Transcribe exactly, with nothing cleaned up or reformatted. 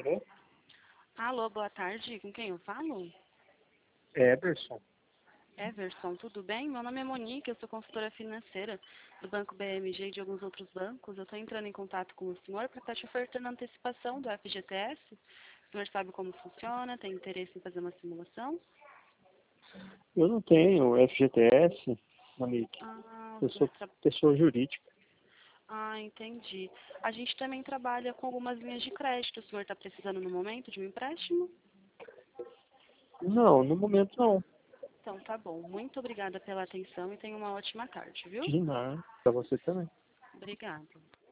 Alô? Alô, boa tarde. Com quem eu falo? Everson. Everson, tudo bem? Meu nome é Monique, eu sou consultora financeira do Banco B M G e de alguns outros bancos. Eu estou entrando em contato com o senhor para estar te ofertando antecipação do F G T S. O senhor sabe como funciona? Tem interesse em fazer uma simulação? Eu não tenho F G T S, Monique. Ah, Eu o senhor sou tra... pessoa jurídica. ah, entendi. A gente também trabalha com algumas linhas de crédito. O senhor está precisando no momento de um empréstimo? Não, no momento não. Então, tá bom. Muito obrigada pela atenção e tenha uma ótima tarde, viu? De nada. Pra você também. Obrigada.